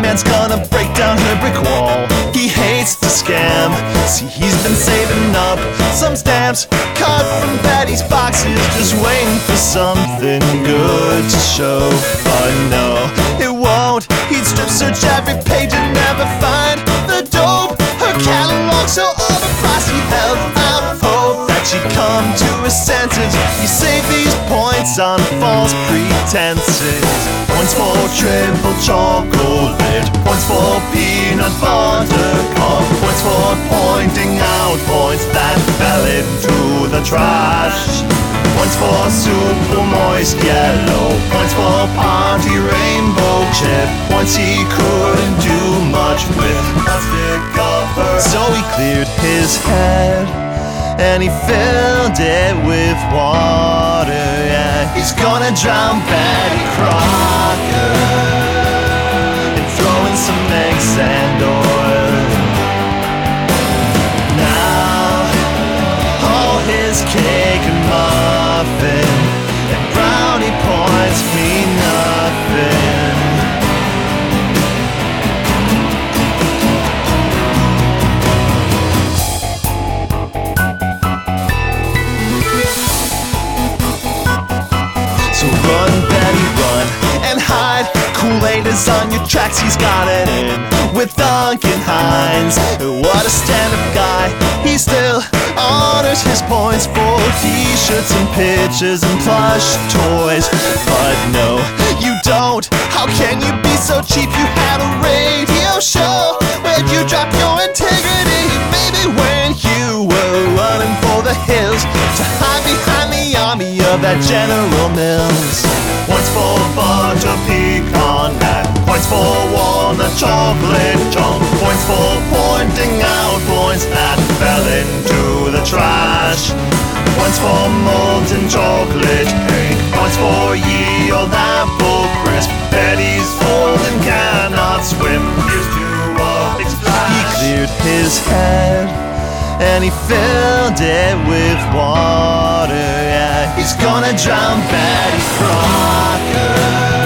man's gonna break down her brick wall. He hates the scam. See, he's been saving up some stamps cut from Betty's boxes, just waiting for something good to show. But no, it won't. He'd strip search every page and never find the dope. Her catalog so overpriced, he held out hope that she'd come to her senses. You save these points on false pretenses. Points for triple chocolate, points for peanut butter cup, points for pointing out points that fell into the trash. Points for super moist yellow, points for party rainbow chip, points he couldn't do much with plastic cover. So he cleared his head and he filled it with water. Yeah, he's gonna drown Betty Crocker and throw in some eggs and oil. Now all his cake and muffin and brownie points mean nothing. So run, Betty, run and hide. Kool-Aid is on your tracks, he's got it in with Duncan Hines. What a stand-up guy, he still honors his points for t-shirts and pictures and plush toys. But no, you don't. How can you be so cheap? You had a radio show. Where'd you drop your integrity? Maybe when you were running for the hills to hide behind the army of that General Mills. Points for butter pecan hat, points for walnut chocolate chunk, points for pointing out points that fell into the trash. Points for molten chocolate cake, points for ye old apple crisp. Betty's old and cannot swim, here's to a big splash. He cleared his head and he filled it with water. Yeah, he's gonna drown Betty Crocker.